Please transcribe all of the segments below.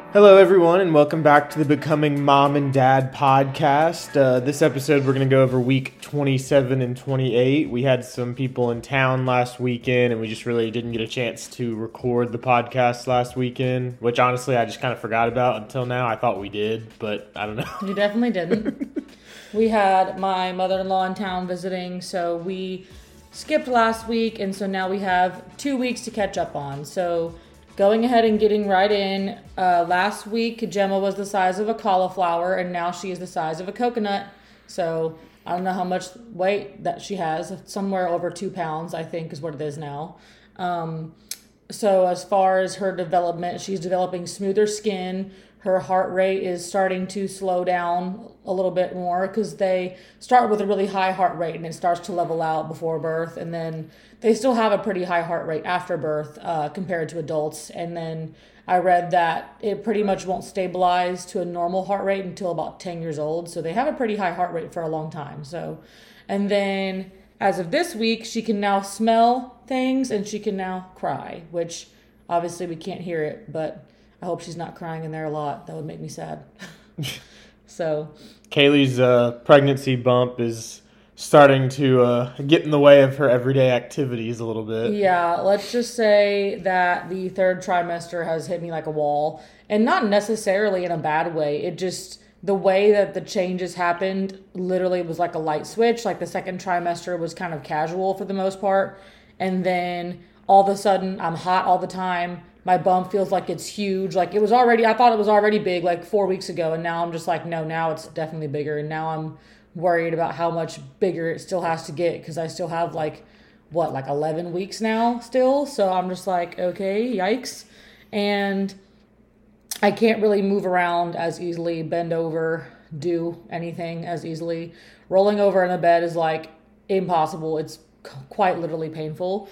Hello, everyone, and welcome back to the Becoming Mom and Dad podcast. This episode, we're going to go over week 27 and 28. We had some people in town last weekend, and we just really didn't get a chance to record the podcast last weekend, which honestly I just kind of forgot about until now. I thought we did, but I don't know. You definitely didn't. We had my mother-in-law in town visiting, so we skipped last week, and so now we have 2 weeks to catch up on. So going ahead and getting right in, last week Gemma was the size of a cauliflower, and now she is the size of a coconut. So I don't know how much weight that she has, somewhere over 2 pounds, I think is what it is now. So as far as her development, she's developing smoother skin. Her heart rate is starting to slow down a little bit more because they start with a really high heart rate and it starts to level out before birth. And then they still have a pretty high heart rate after birth compared to adults. And then I read that it pretty much won't stabilize to a normal heart rate until about 10 years old. So they have a pretty high heart rate for a long time. So, and then as of this week, she can now smell things and she can now cry, which obviously we can't hear it, but I hope she's not crying in there a lot. That would make me sad. So Kaylee's pregnancy bump is starting to get in the way of her everyday activities a little bit. yeah, let's just say that the third trimester has hit me like a wall, and not necessarily in a bad way. It just, the way that the changes happened literally was like a light switch. Like the second trimester was kind of casual for the most part. And then all of a sudden I'm hot all the time. My bump feels like it's huge. Like it was already, I thought it was already big like 4 weeks ago. And now I'm just like, no, now it's definitely bigger. And now I'm worried about how much bigger it still has to get because I still have like 11 weeks now still. So I'm just like, okay, yikes. And I can't really move around as easily, bend over, do anything as easily. Rolling over in the bed is like impossible. It's quite literally painful.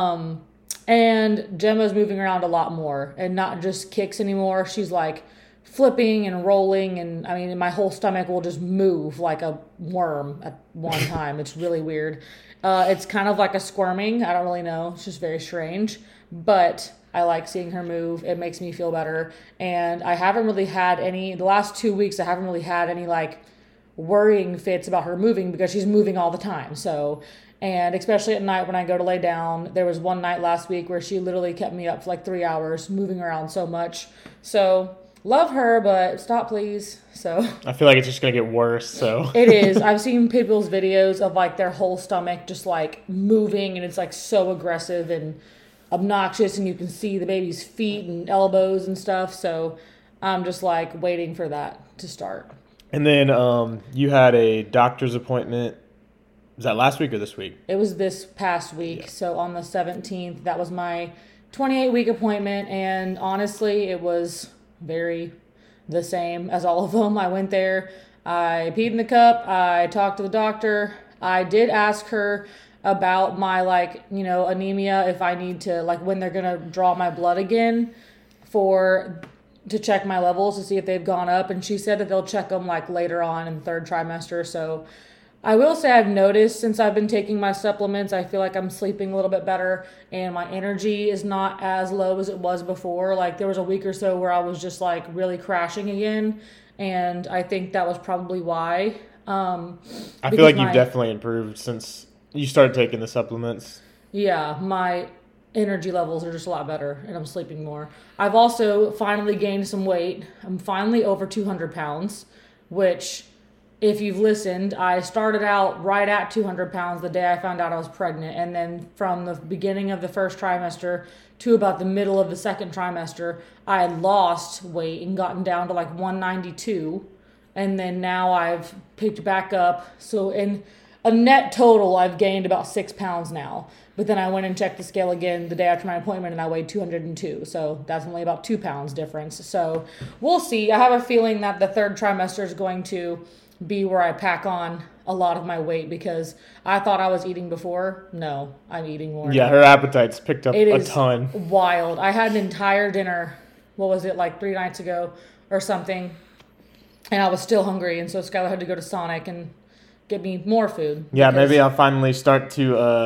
And Gemma's moving around a lot more and not just kicks anymore. She's like flipping and rolling, and I mean, my whole stomach will just move like a worm at one time. It's really weird. It's kind of like a squirming. I don't really know. It's just very strange, but I like seeing her move. It makes me feel better. And I haven't really had the last 2 weeks, I haven't really had any like worrying fits about her moving because she's moving all the time. So, and especially at night when I go to lay down, there was one night last week where she literally kept me up for like 3 hours moving around so much. So love her, but stop please. So I feel like it's just going to get worse. So it is. I've seen people's videos of like their whole stomach just like moving, and it's like so aggressive and obnoxious, and you can see the baby's feet and elbows and stuff. So I'm just like waiting for that to start. And then you had a doctor's appointment. Was that last week or this week? It was this past week. Yeah. So on the 17th, that was my 28-week appointment. And honestly, it was very the same as all of them. I went there, I peed in the cup, I talked to the doctor. I did ask her about my anemia, if I need to, like when they're going to draw my blood again to check my levels to see if they've gone up. And she said that they'll check them like later on in the third trimester. So I will say I've noticed since I've been taking my supplements, I feel like I'm sleeping a little bit better and my energy is not as low as it was before. Like there was a week or so where I was just like really crashing again. And I think that was probably why. I feel like you've definitely improved since you started taking the supplements. Yeah, my energy levels are just a lot better and I'm sleeping more. I've also finally gained some weight. I'm finally over 200 pounds, which if you've listened, I started out right at 200 pounds the day I found out I was pregnant. And then from the beginning of the first trimester to about the middle of the second trimester, I had lost weight and gotten down to like 192. And then now I've picked back up. So in a net total, I've gained about 6 pounds now. But then I went and checked the scale again the day after my appointment and I weighed 202. So that's only about 2 pounds difference. So we'll see. I have a feeling that the third trimester is going to be where I pack on a lot of my weight because I thought I was eating before. No, I'm eating more. Yeah, her appetite's picked up a ton. It is wild. I had an entire dinner, what was it, like 3 nights ago or something, and I was still hungry, and so Skylar had to go to Sonic and get me more food. Yeah, maybe I'll finally start to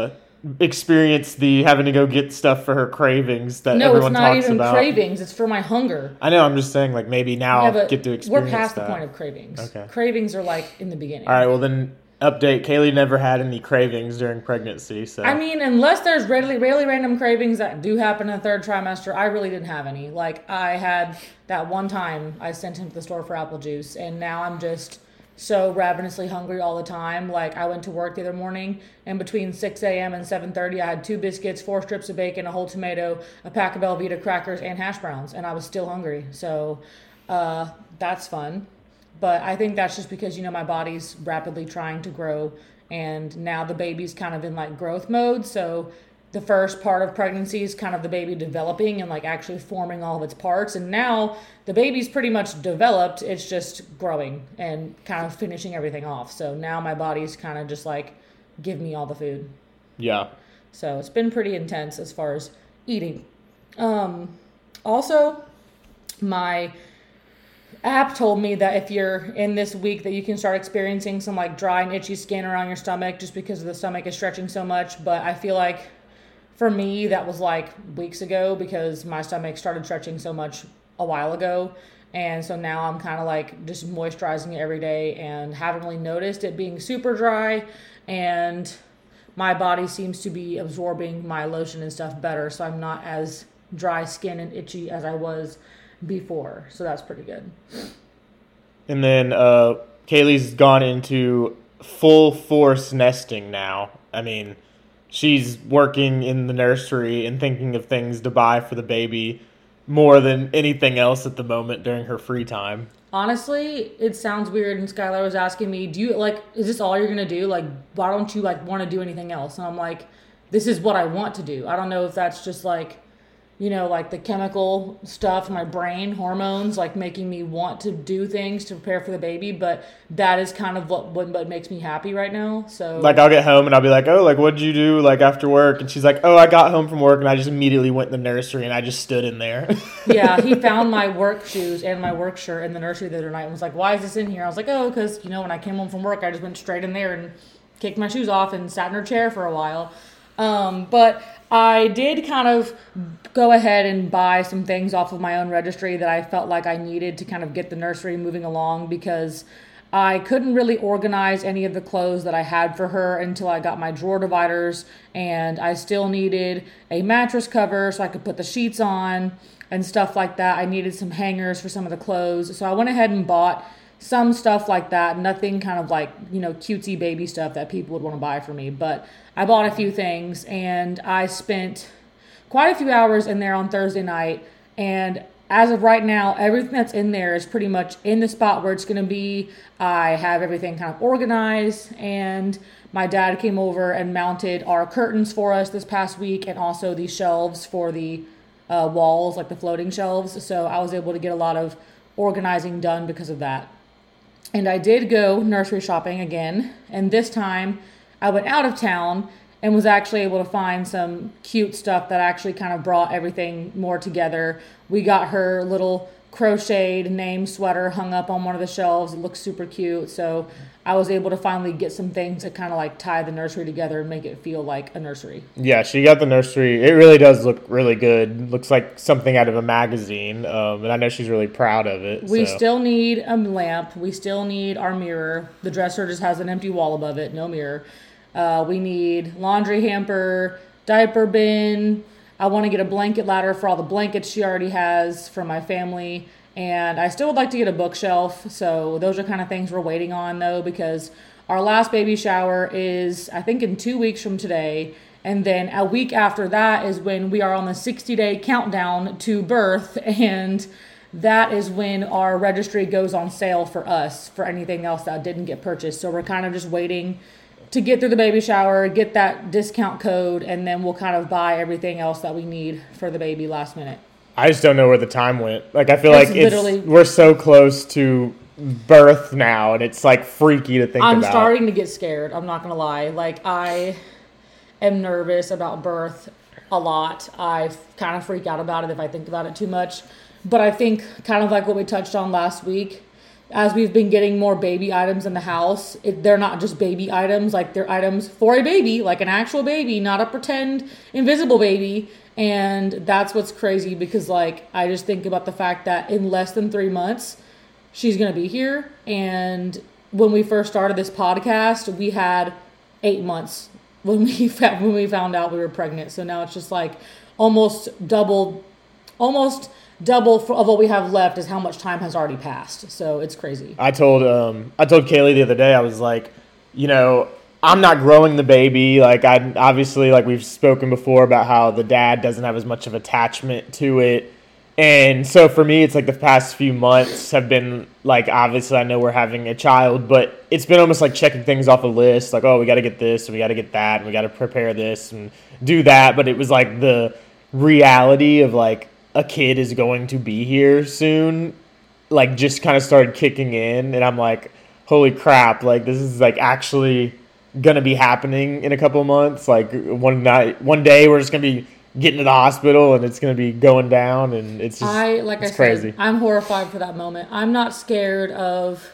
experience the having to go get stuff for her cravings that No, everyone it's not talks even about. cravings. It's for my hunger. I know. I'm just saying, like, maybe now I'll get to experience we're past that. the point of cravings. Okay. Cravings are like in the beginning. All right. Well, then update. Kaylee never had any cravings during pregnancy. So I mean, unless there's really random cravings that do happen in the third trimester, I really didn't have any. Like, I had that one time I sent him to the store for apple juice, and now I'm just so ravenously hungry all the time. Like, I went to work the other morning, and between 6 a.m. and 7:30, I had 2 biscuits, 4 strips of bacon, a whole tomato, a pack of Velveeta crackers, and hash browns, and I was still hungry. So that's fun. But I think that's just because, my body's rapidly trying to grow, and now the baby's kind of in, like, growth mode. So the first part of pregnancy is kind of the baby developing and, like, actually forming all of its parts. And now the baby's pretty much developed. It's just growing and kind of finishing everything off. So now my body's kind of just like, give me all the food. yeah. So it's been pretty intense as far as eating. Also, my app told me that if you're in this week that you can start experiencing some, like, dry and itchy skin around your stomach just because the stomach is stretching so much. But I feel like for me, that was like weeks ago because my stomach started stretching so much a while ago. And so now I'm kind of like just moisturizing it every day and haven't really noticed it being super dry. And my body seems to be absorbing my lotion and stuff better. So I'm not as dry skin and itchy as I was before. So that's pretty good. And then Kaylee's gone into full force nesting now. I mean, she's working in the nursery and thinking of things to buy for the baby more than anything else at the moment during her free time. Honestly, it sounds weird, and Skylar was asking me, is this all you're going to do? Like, why don't you, like, want to do anything else? And I'm like, this is what I want to do. I don't know if that's just, like, like the chemical stuff, my brain, hormones, like, making me want to do things to prepare for the baby, but that is kind of what makes me happy right now. So, like, I'll get home and I'll be like, oh, like, what'd you do, like, after work? And she's like, oh, I got home from work and I just immediately went in the nursery and I just stood in there. Yeah, he found my work shoes and my work shirt in the nursery the other night and was like, why is this in here? I was like, oh, because, when I came home from work, I just went straight in there and kicked my shoes off and sat in her chair for a while. But I did kind of go ahead and buy some things off of my own registry that I felt like I needed to kind of get the nursery moving along, because I couldn't really organize any of the clothes that I had for her until I got my drawer dividers, and I still needed a mattress cover so I could put the sheets on and stuff like that. I needed some hangers for some of the clothes. So I went ahead and bought some stuff like that. Nothing kind of like, cutesy baby stuff that people would want to buy for me. But I bought a few things, and I spent quite a few hours in there on Thursday night. And as of right now, everything that's in there is pretty much in the spot where it's going to be. I have everything kind of organized, and my dad came over and mounted our curtains for us this past week, and also the shelves for the walls, like the floating shelves. So I was able to get a lot of organizing done because of that. And I did go nursery shopping again, and this time I went out of town and was actually able to find some cute stuff that actually kind of brought everything more together. We got her little crocheted name sweater hung up on one of the shelves. It looks super cute. So I was able to finally get some things to kind of like tie the nursery together and make it feel like a nursery. Yeah, she got the nursery. It really does look really good. Looks like something out of a magazine. And I know she's really proud of it. We still need a lamp. We still need our mirror. The dresser just has an empty wall above it, no mirror. We need laundry hamper, diaper bin. I want to get a blanket ladder for all the blankets she already has for my family. And I still would like to get a bookshelf. So those are kind of things we're waiting on, though, because our last baby shower is, I think, in 2 weeks from today. And then a week after that is when we are on the 60-day countdown to birth. And that is when our registry goes on sale for us for anything else that didn't get purchased. So we're kind of just waiting to get through the baby shower, get that discount code, and then we'll kind of buy everything else that we need for the baby last minute. I just don't know where the time went. Like, I feel like we're so close to birth now, and it's like freaky to think about. I'm starting to get scared. I'm not going to lie. Like, I am nervous about birth a lot. I kind of freak out about it if I think about it too much. But I think kind of like what we touched on last week, as we've been getting more baby items in the house, they're not just baby items, like they're items for a baby, like an actual baby, not a pretend invisible baby. And that's what's crazy, because like I just think about the fact that in less than 3 months, she's going to be here. And when we first started this podcast, we had 8 months when we found out we were pregnant. So now it's just like almost double of what we have left is how much time has already passed. So it's crazy. I told Kaylee the other day, I was like, I'm not growing the baby. Like, I obviously, like we've spoken before about how the dad doesn't have as much of attachment to it. And so for me, it's like the past few months have been like, obviously I know we're having a child, but it's been almost like checking things off a list. Like, oh, we got to get this and we got to get that and we got to prepare this and do that. But it was like the reality of like a kid is going to be here soon, like just kind of started kicking in. And I'm like, holy crap, like this is like actually going to be happening in a couple of months. Like one day we're just going to be getting to the hospital and it's going to be going down, and it's just it's crazy. I'm horrified for that moment. I'm not scared of,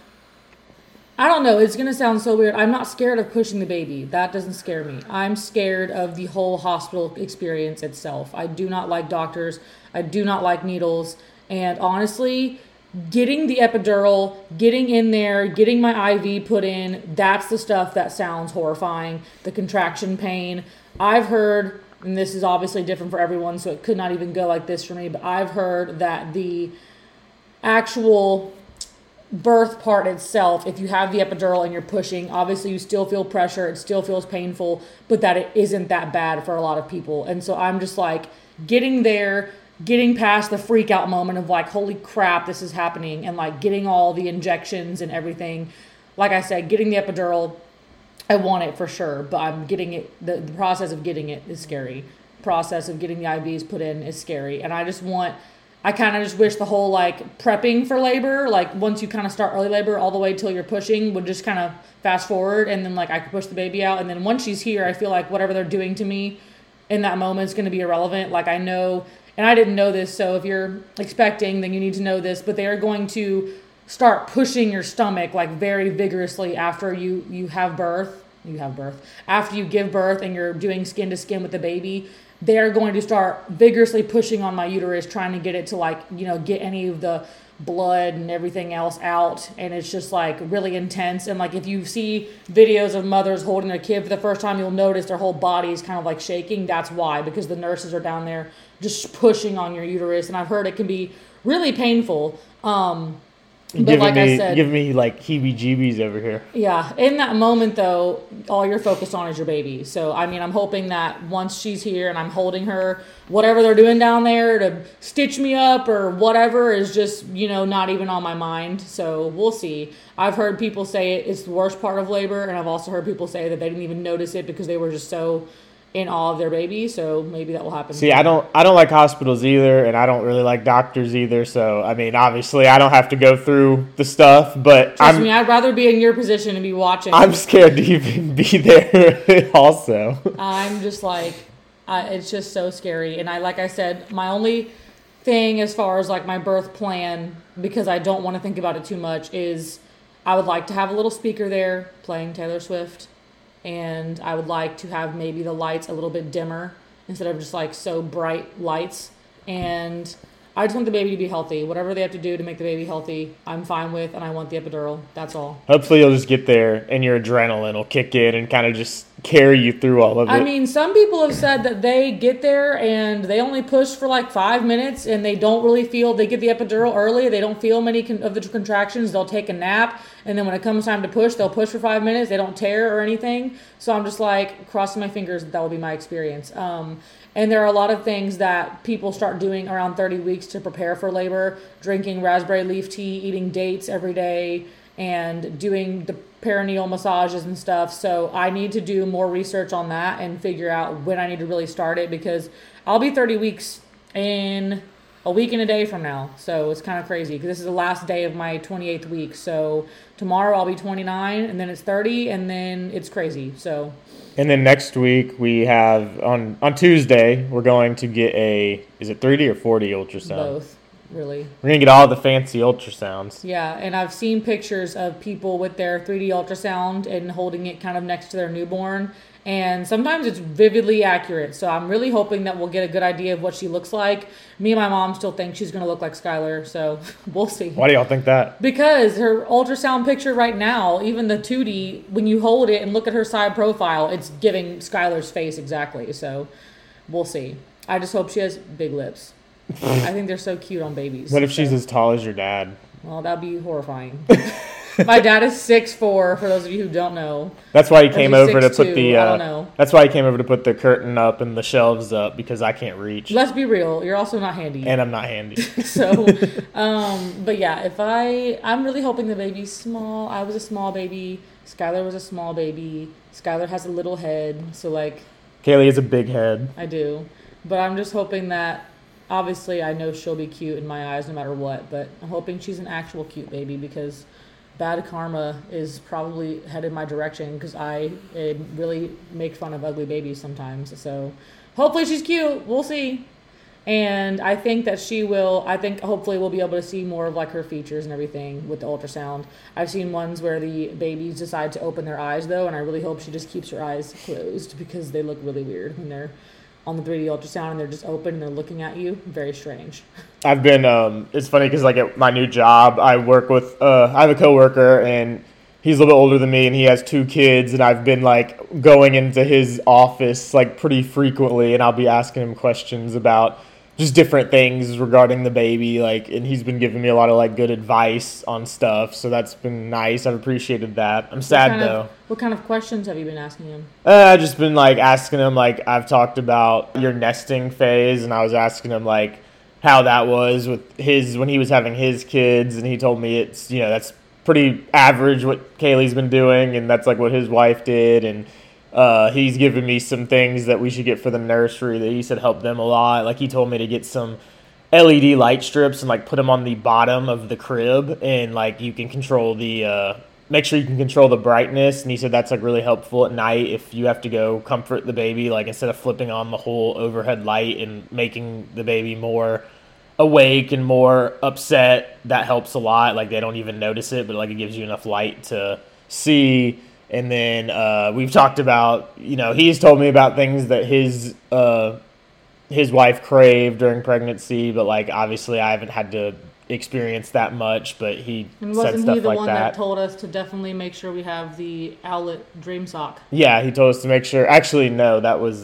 I don't know, it's going to sound so weird. I'm not scared of pushing the baby. That doesn't scare me. I'm scared of the whole hospital experience itself. I do not like doctors. I do not like needles. And honestly, getting the epidural, getting in there, getting my IV put in, that's the stuff that sounds horrifying. The contraction pain. I've heard, and this is obviously different for everyone, so it could not even go like this for me, but I've heard that the actual birth part itself, if you have the epidural and you're pushing, obviously you still feel pressure, it still feels painful, but that it isn't that bad for a lot of people. And so I'm just like getting there, getting past the freak out moment of like, holy crap, this is happening, and like getting all the injections and everything. Like I said, getting the epidural, I want it for sure, but I'm getting it. The process of getting it is scary. Process of getting the IVs put in is scary. And I kind of just wish the whole like prepping for labor, like once you kind of start early labor all the way till you're pushing, would just kind of fast forward, and then like I could push the baby out. And then once she's here, I feel like whatever they're doing to me in that moment is going to be irrelevant. Like I know, and I didn't know this, so if you're expecting, then you need to know this, but they are going to start pushing your stomach like very vigorously after you have birth. After you give birth and you're doing skin to skin with the baby, they are going to start vigorously pushing on my uterus, trying to get it to like, get any of the blood and everything else out. And it's just like really intense. And like if you see videos of mothers holding their kid for the first time, you'll notice their whole body is kind of like shaking. That's why, because the nurses are down there just pushing on your uterus. And I've heard it can be really painful. But like I said, give me like heebie-jeebies over here. Yeah. In that moment, though, all you're focused on is your baby. So, I mean, I'm hoping that once she's here and I'm holding her, whatever they're doing down there to stitch me up or whatever is just, not even on my mind. So we'll see. I've heard people say it's the worst part of labor, and I've also heard people say that they didn't even notice it because they were just so in awe of their baby. So maybe that will happen. See, I don't like hospitals either, and I don't really like doctors either. So I mean, obviously, I don't have to go through the stuff. But trust me, I'd rather be in your position and be watching. I'm scared to even be there. Also, I'm just like, it's just so scary. And like I said, my only thing as far as like my birth plan, because I don't want to think about it too much, is I would like to have a little speaker there playing Taylor Swift. And I would like to have maybe the lights a little bit dimmer instead of just like so bright lights. And I just want the baby to be healthy. Whatever they have to do to make the baby healthy, I'm fine with, and I want the epidural. That's all. Hopefully you'll just get there and your adrenaline will kick in and kind of just carry you through all of it. I mean, some people have said that they get there and they only push for like 5 minutes and they don't really feel, they get the epidural early, they don't feel many of the contractions, they'll take a nap, and then when it comes time to push, they'll push for 5 minutes, they don't tear or anything. So I'm just like crossing my fingers that will be my experience. And there are a lot of things that people start doing around 30 weeks to prepare for labor, drinking raspberry leaf tea, eating dates every day, and doing the perineal massages and stuff. So I need to do more research on that and figure out when I need to really start it, because I'll be 30 weeks in a week and a day from now. So it's kind of crazy because this is the last day of my 28th week. So tomorrow I'll be 29, and then it's 30, and then it's crazy. So. And then next week we have on Tuesday we're going to get is it 3D or 4D ultrasound? Both. really. We're going to get all the fancy ultrasounds. Yeah, and I've seen pictures of people with their 3D ultrasound and holding it kind of next to their newborn. And sometimes it's vividly accurate. So I'm really hoping that we'll get a good idea of what she looks like. Me and my mom still think she's going to look like Skylar. So we'll see. Why do y'all think that? Because her ultrasound picture right now, even the 2D, when you hold it and look at her side profile, it's giving Skylar's face exactly. So we'll see. I just hope she has big lips. I think they're so cute on babies. What if she's as tall as your dad? Well, that'd be horrifying. My dad is 6'4", for those of you who don't know. That's why he came over to put the. I don't know. That's why he came over to put the curtain up and the shelves up because I can't reach. Let's be real. You're also not handy. And I'm not handy. So, but yeah, I'm really hoping the baby's small. I was a small baby. Skylar was a small baby. Skylar has a little head, so like. Kaylee has a big head. I do, but I'm just hoping that. Obviously, I know she'll be cute in my eyes no matter what, but I'm hoping she's an actual cute baby because bad karma is probably headed my direction because I really make fun of ugly babies sometimes. So hopefully she's cute. We'll see. And I think that she will, hopefully we'll be able to see more of like her features and everything with the ultrasound. I've seen ones where the babies decide to open their eyes though, and I really hope she just keeps her eyes closed because they look really weird when they're on the 3D ultrasound and they're just open and they're looking at you. Very strange. I've been, it's funny because like at my new job, I work with, I have a coworker and he's a little bit older than me and he has 2 kids and I've been like going into his office like pretty frequently and I'll be asking him questions about just different things regarding the baby, like, and he's been giving me a lot of like good advice on stuff, so that's been nice. I've appreciated that. I'm sad though. What kind of questions have you been asking him? I've just been like asking him, like, I've talked about your nesting phase, and I was asking him like how that was with his when he was having his kids, and he told me it's that's pretty average what Kaylee's been doing, and that's like what his wife did, and. He's given me some things that we should get for the nursery that he said help them a lot. Like he told me to get some LED light strips and like put them on the bottom of the crib and like you can control the make sure you can control the brightness. And he said that's like really helpful at night if you have to go comfort the baby. Like instead of flipping on the whole overhead light and making the baby more awake and more upset, that helps a lot. Like they don't even notice it, but like it gives you enough light to see. And then we've talked about, he's told me about things that his wife craved during pregnancy, but like obviously I haven't had to experience that much. But he said stuff like that. Wasn't he the one that told us to definitely make sure we have the Owlet Dream Sock? Yeah, he told us to make sure. Actually, no, that was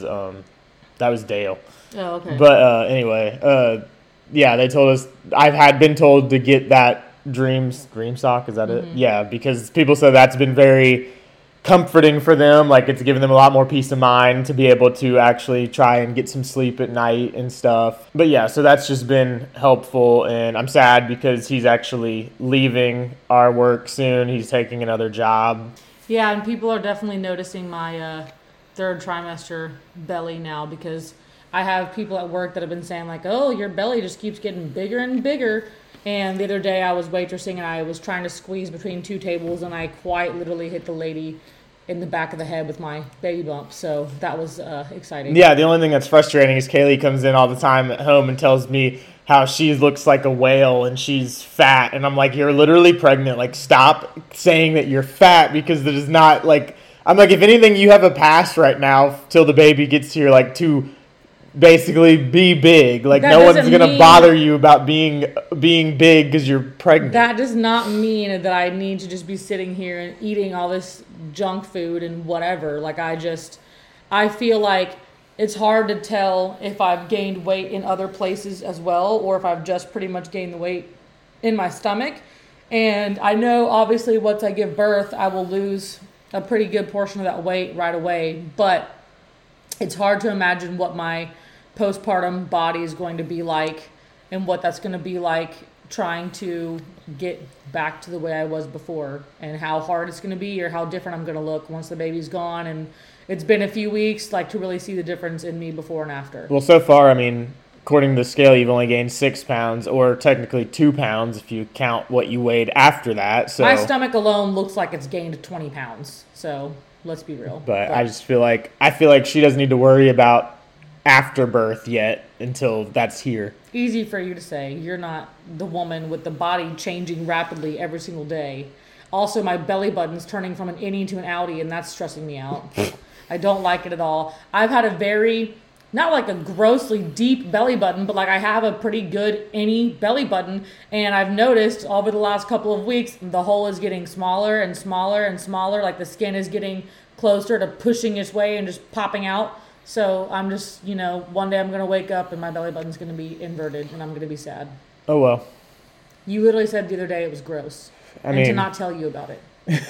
Dale. Oh, okay. But anyway, yeah, they told us. I've been told to get that Dream Sock. Is that it? Yeah, because people said that's been very comforting for them. Like it's given them a lot more peace of mind to be able to actually try and get some sleep at night and stuff. But yeah, so that's just been helpful, and I'm sad because he's actually leaving our work soon. He's taking another job. Yeah, and people are definitely noticing my 3rd trimester belly now because I have people at work that have been saying like, oh, your belly just keeps getting bigger and bigger. And the other day I was waitressing and I was trying to squeeze between 2 tables and I quite literally hit the lady in the back of the head with my baby bump. So that was exciting. Yeah, the only thing that's frustrating is Kaylee comes in all the time at home and tells me how she looks like a whale and she's fat. And I'm like, you're literally pregnant. Like, stop saying that you're fat because that is not like... I'm like, if anything, you have a pass right now till the baby gets here, like, to basically be big. Like, no one's going to bother you about being big because you're pregnant. That does not mean that I need to just be sitting here and eating all this junk food and whatever. Like, I feel like it's hard to tell if I've gained weight in other places as well or if I've just pretty much gained the weight in my stomach. And I know, obviously, once I give birth, I will lose a pretty good portion of that weight right away. But it's hard to imagine what my postpartum body is going to be like and what that's going to be like trying to get back to the way I was before and how hard it's going to be or how different I'm going to look once the baby's gone and it's been a few weeks, like to really see the difference in me before and after. Well, so far, I mean, according to the scale, you've only gained 6 pounds or technically 2 pounds if you count what you weighed after that. So my stomach alone looks like it's gained 20 pounds. So let's be real. But I just feel like she doesn't need to worry about after birth yet until that's here. Easy for you to say. You're not the woman with the body changing rapidly every single day. Also, my belly button's turning from an innie to an outie, and that's stressing me out. I don't like it at all. I've had a very, not like a grossly deep belly button, but like I have a pretty good innie belly button, and I've noticed over the last couple of weeks, the hole is getting smaller and smaller and smaller, like the skin is getting closer to pushing its way and just popping out. So I'm just, one day I'm going to wake up and my belly button's going to be inverted, and I'm going to be sad. Oh, well. You literally said the other day it was gross. I mean, to not tell you about it.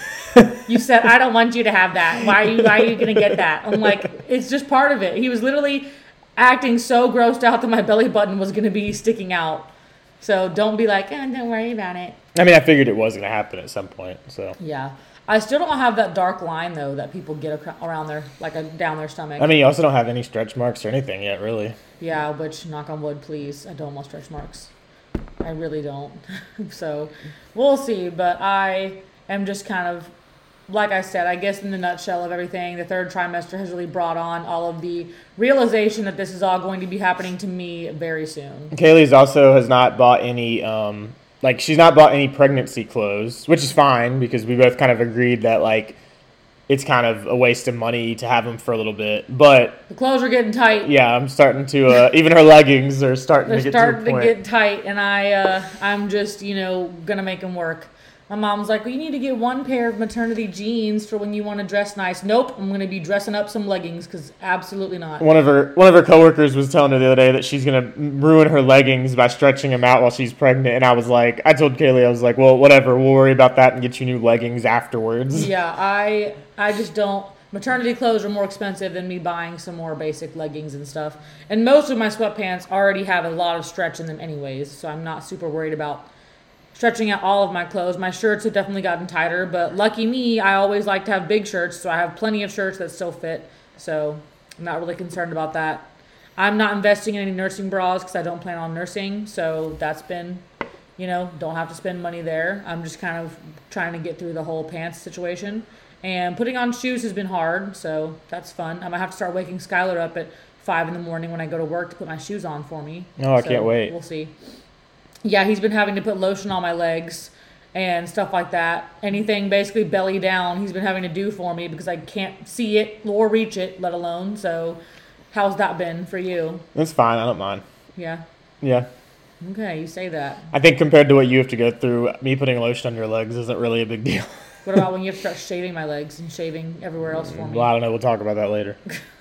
You said, I don't want you to have that. Why are you going to get that? I'm like, it's just part of it. He was literally acting so grossed out that my belly button was going to be sticking out. So don't be like, don't worry about it. I mean, I figured it was going to happen at some point. So yeah. I still don't have that dark line, though, that people get around their, down their stomach. I mean, you also don't have any stretch marks or anything yet, really. Yeah, which, knock on wood, please. I don't want stretch marks. I really don't. So we'll see. But I am just kind of, like I said, I guess in the nutshell of everything, the third trimester has really brought on all of the realization that this is all going to be happening to me very soon. Kaylee's also has not bought any, she's not bought any pregnancy clothes, which is fine because we both kind of agreed that, it's kind of a waste of money to have them for a little bit. But the clothes are getting tight. Yeah, I'm starting to, even her leggings are starting to get to the point. They're starting to get tight, and I'm just, going to make them work. My mom's like, well, you need to get one pair of maternity jeans for when you want to dress nice. Nope, I'm going to be dressing up some leggings because absolutely not. One of her coworkers was telling her the other day that she's going to ruin her leggings by stretching them out while she's pregnant. And I told Kaylee, I was like, well, whatever. We'll worry about that and get you new leggings afterwards. Yeah, I just don't. Maternity clothes are more expensive than me buying some more basic leggings and stuff. And most of my sweatpants already have a lot of stretch in them anyways, so I'm not super worried about stretching out all of my clothes. My shirts have definitely gotten tighter, but lucky me, I always like to have big shirts, so I have plenty of shirts that still fit. So I'm not really concerned about that. I'm not investing in any nursing bras because I don't plan on nursing, so that's been, don't have to spend money there. I'm just kind of trying to get through the whole pants situation. And putting on shoes has been hard, so that's fun. I might have to start waking Skylar up at 5 in the morning when I go to work to put my shoes on for me. Oh, I can't wait. We'll see. Yeah, he's been having to put lotion on my legs and stuff like that. Anything basically belly down, he's been having to do for me because I can't see it or reach it, let alone. So how's that been for you? It's fine. I don't mind. Yeah? Yeah. Okay, you say that. I think compared to what you have to go through, me putting lotion on your legs isn't really a big deal. What about when you have to start shaving my legs and shaving everywhere else for me? Well, I don't know. We'll talk about that later.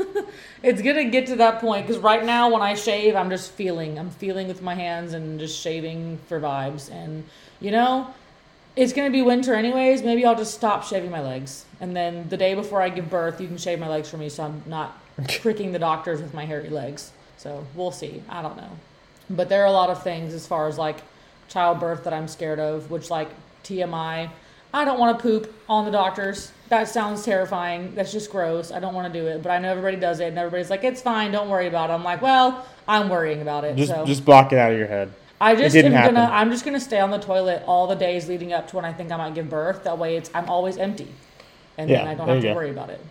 It's going to get to that point because right now when I shave, I'm just feeling. I'm feeling with my hands and just shaving for vibes. And, it's going to be winter anyways. Maybe I'll just stop shaving my legs. And then the day before I give birth, you can shave my legs for me so I'm not pricking the doctors with my hairy legs. So we'll see. I don't know. But there are a lot of things as far as childbirth that I'm scared of, which TMI. I don't want to poop on the doctors. That sounds terrifying. That's just gross. I don't want to do it. But I know everybody does it, and everybody's like, it's fine. Don't worry about it. I'm like, well, I'm worrying about it. Just block it out of your head. I'm just gonna stay on the toilet all the days leading up to when I think I might give birth. That way, I'm always empty, and then I don't have to worry about it.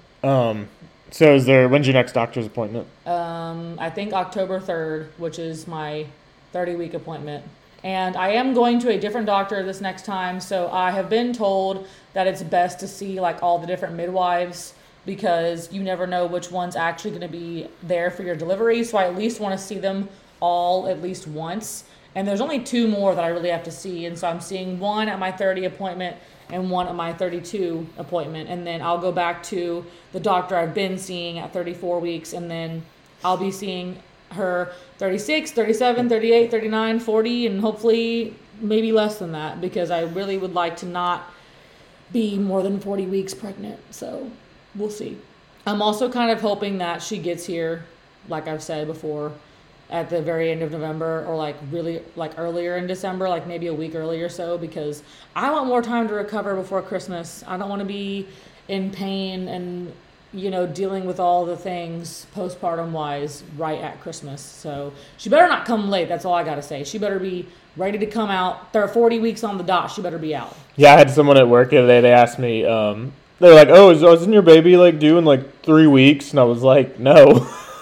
So when's your next doctor's appointment? I think October 3rd, which is my 30-week appointment. And I am going to a different doctor this next time, so I have been told that it's best to see all the different midwives because you never know which one's actually going to be there for your delivery. So I at least want to see them all at least once. And there's only 2 more that I really have to see, and so I'm seeing one at my 30 appointment and one at my 32 appointment, and then I'll go back to the doctor I've been seeing at 34 weeks, and then I'll be seeing her 36, 37, 38, 39, 40, and hopefully maybe less than that because I really would like to not be more than 40 weeks pregnant. So we'll see. I'm also kind of hoping that she gets here, like I've said before, at the very end of November or really earlier in December, maybe a week early or so, because I want more time to recover before Christmas. I don't want to be in pain and dealing with all the things postpartum wise right at Christmas. So she better not come late. That's all I got to say. She better be ready to come out. There are 40 weeks on the dot. She better be out. Yeah, I had someone at work the other day. They asked me, they were like, oh, isn't your baby due in 3 weeks? And I was like, no.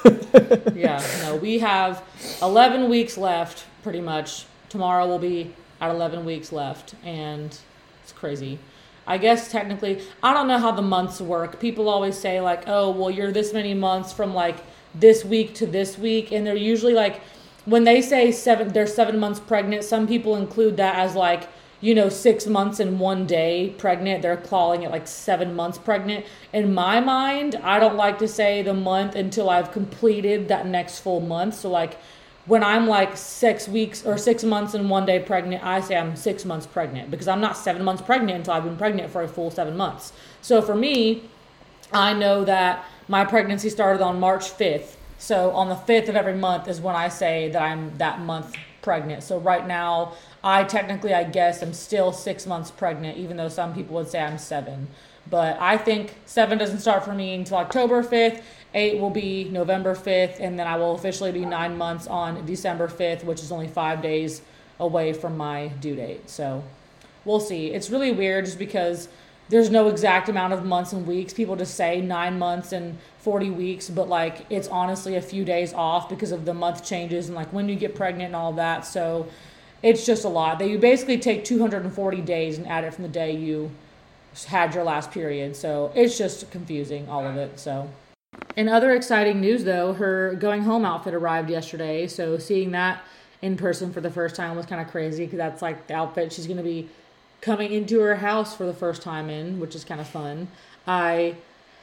Yeah, no, we have 11 weeks left, pretty much. Tomorrow will be at 11 weeks left, and it's crazy. I guess technically, I don't know how the months work. People always say, like, oh, well, you're this many months from, like, this week to this week, and they're usually, like, when they say they're 7 months pregnant, some people include that as, like, 6 months and 1 day pregnant. They're calling it like 7 months pregnant. In my mind, I don't like to say the month until I've completed that next full month. So like when I'm like 6 weeks or 6 months and 1 day pregnant, I say I'm 6 months pregnant because I'm not 7 months pregnant until I've been pregnant for a full 7 months. So for me, I know that my pregnancy started on March 5th. So on the 5th of every month is when I say that I'm that month pregnant. So right now, I guess, am still 6 months pregnant, even though some people would say I'm 7. But I think 7 doesn't start for me until October 5th. 8 will be November 5th, and then I will officially be 9 months on December 5th, which is only 5 days away from my due date. So we'll see. It's really weird just because there's no exact amount of months and weeks. People just say 9 months and 40 weeks, but like it's honestly a few days off because of the month changes and like when you get pregnant and all that. So it's just a lot. You basically take 240 days and add it from the day you had your last period. So it's just confusing, all of it. So, in other exciting news though, her going home outfit arrived yesterday. So seeing that in person for the first time was kind of crazy because that's like the outfit she's going to be coming into her house for the first time in, which is kind of fun. I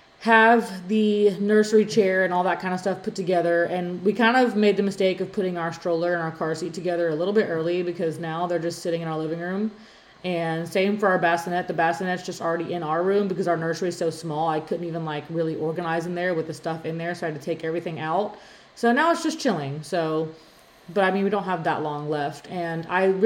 have the nursery chair and all that kind of stuff put together, and we kind of made the mistake of putting our stroller and our car seat together a little bit early because now they're just sitting in our living room. And same for our bassinet. The bassinet's just already in our room because our nursery is so small. I couldn't even like really organize in there with the stuff in there, so I had to take everything out. So now it's just chilling. So, but I mean, we don't have that long left, and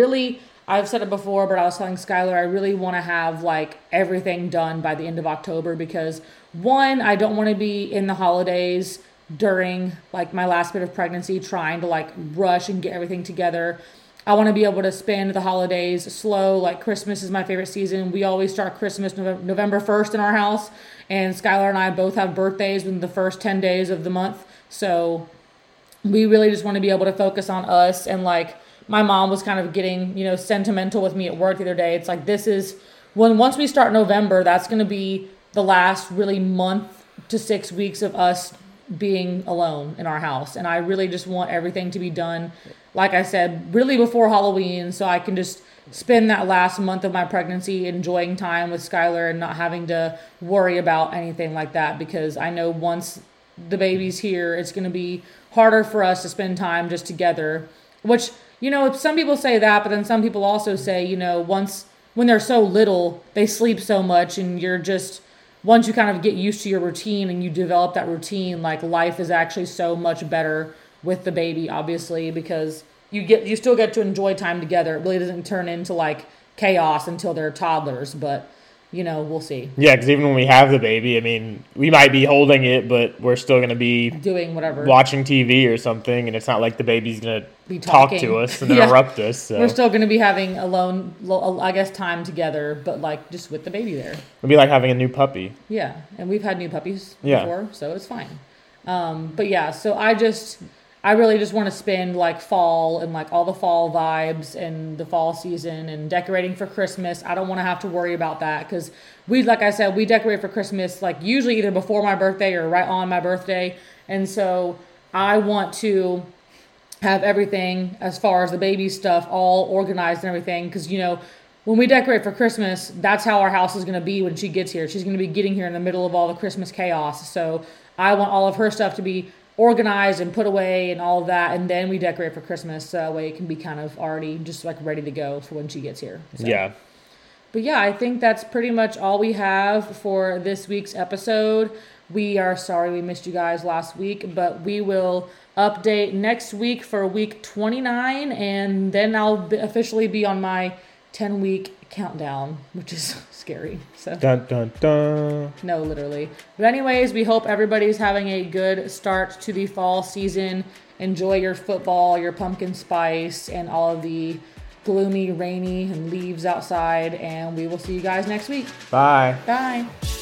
I've said it before, but I was telling Skylar, I really want to have like everything done by the end of October because one, I don't want to be in the holidays during like my last bit of pregnancy trying to like rush and get everything together. I want to be able to spend the holidays slow. Like Christmas is my favorite season. We always start Christmas November 1st in our house, and Skylar and I both have birthdays within the first 10 days of the month. So we really just want to be able to focus on us. And like my mom was kind of getting, sentimental with me at work the other day. It's like once we start November, that's going to be the last really month to 6 weeks of us being alone in our house. And I really just want everything to be done, like I said, really before Halloween, so I can just spend that last month of my pregnancy enjoying time with Skylar and not having to worry about anything like that, because I know once the baby's here, it's going to be harder for us to spend time just together, which, some people say that, but then some people also say, when they're so little, they sleep so much, and once you kind of get used to your routine and you develop that routine, like life is actually so much better with the baby, obviously, because you still get to enjoy time together. It really doesn't turn into like chaos until they're toddlers, but we'll see. Yeah, because even when we have the baby, I mean, we might be holding it, but we're still going to be doing whatever, watching TV or something, and it's not like the baby's going to talk to us and interrupt us. So. We're still going to be having alone, I guess, time together, but like just with the baby there. It'll be like having a new puppy. Yeah, and we've had new puppies before, so it's fine. But yeah, so I really just want to spend like fall and like all the fall vibes and the fall season and decorating for Christmas. I don't want to have to worry about that because like I said, we decorate for Christmas like usually either before my birthday or right on my birthday. And so I want to have everything as far as the baby stuff all organized and everything because, when we decorate for Christmas, that's how our house is going to be when she gets here. She's going to be getting here in the middle of all the Christmas chaos. So I want all of her stuff to be organized and put away and all of that, and then we decorate for Christmas so that way it can be kind of already just like ready to go for when she gets here. So. Yeah. But yeah, I think that's pretty much all we have for this week's episode. We are sorry we missed you guys last week, but we will update next week for week 29, and then I'll officially be on my 10-week countdown, which is scary. So dun dun dun. No, literally. But anyways, we hope everybody's having a good start to the fall season. Enjoy your football, your pumpkin spice, and all of the gloomy, rainy, and leaves outside. And we will see you guys next week. Bye. Bye.